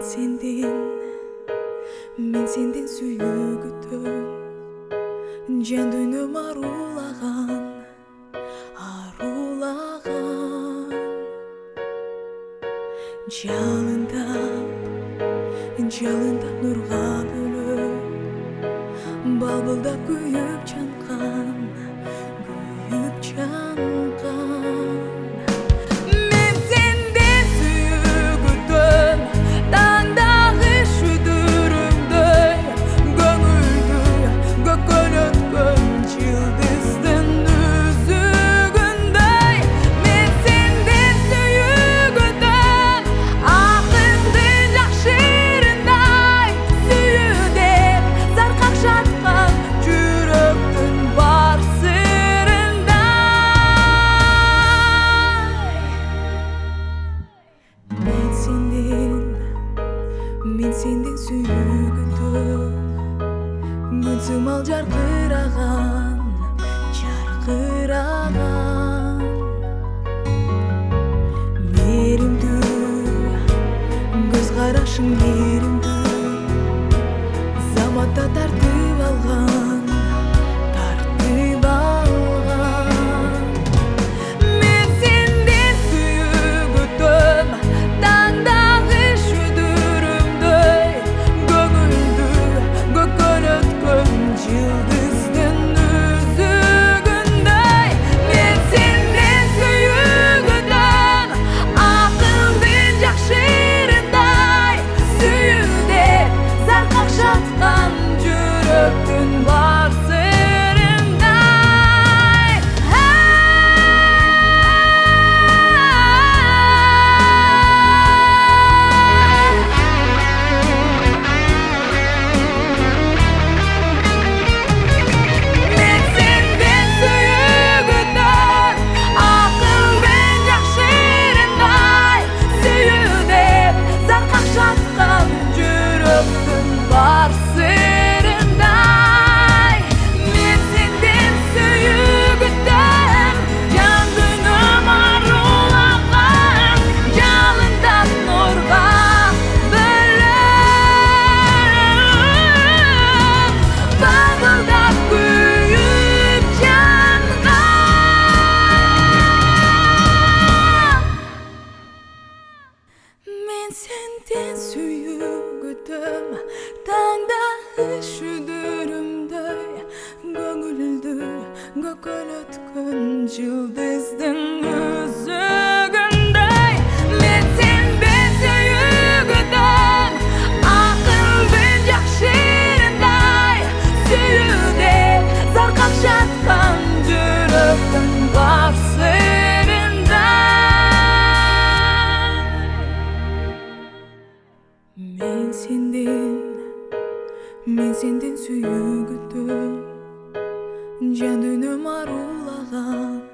Мен сенден сүйгүтөм, жан дүйнөм аруулаган. Жалындап нурга бөлөп, балбылдап күйүп чанкан. Мен сенден сүйгүтөм, таңдагы шүдүрүмдөй, көңүлдү көкөлөткөн жылдыздын үзүгүндөй. Мен сенден сүйгүтөм, акындын жакшырындай, сүйүүдеп заркак жаткан жүрөктүн бар сырындай. Мен сенден сүйгүтөм, күн сымал жаркыраган. Мээримдүү көз карашың, мээримдүү заматта тартып алган. Мен сенден сүйгүтөм, таңдагы шүдүрүмдөй, көңүлдү көкөлөткөн жылдыздын үзүгүндөй. Мен сенден сүйгүтөм, акылдын жакшырындай, сүйүүдеп заркак жаткан жүрөктүн бар сырындай. Мен сенден сүйгүтөм, акылдын жакшырындай, сүйүүдеп заркак жаткан жүрөктүн бар сырындай. Мен сенден сүйгүтөм, жан дүйнөм аруулаган. Жалындап нурга бөлөп, балбылдап күйүп чанган. Мен сенден сүйгүтөм, таңдагы шүдүрүмдөй, көңүлдү көкөлөткөн жылдыздын үзүгүндөй. Мен сенден сүйгүтөм, акылдын жакшырындай, сүйүүдеп заркак жаткан жүрөктүн бар сырындай. Мен сенден сүйгүтөм, жан дүйнөм аруулаган.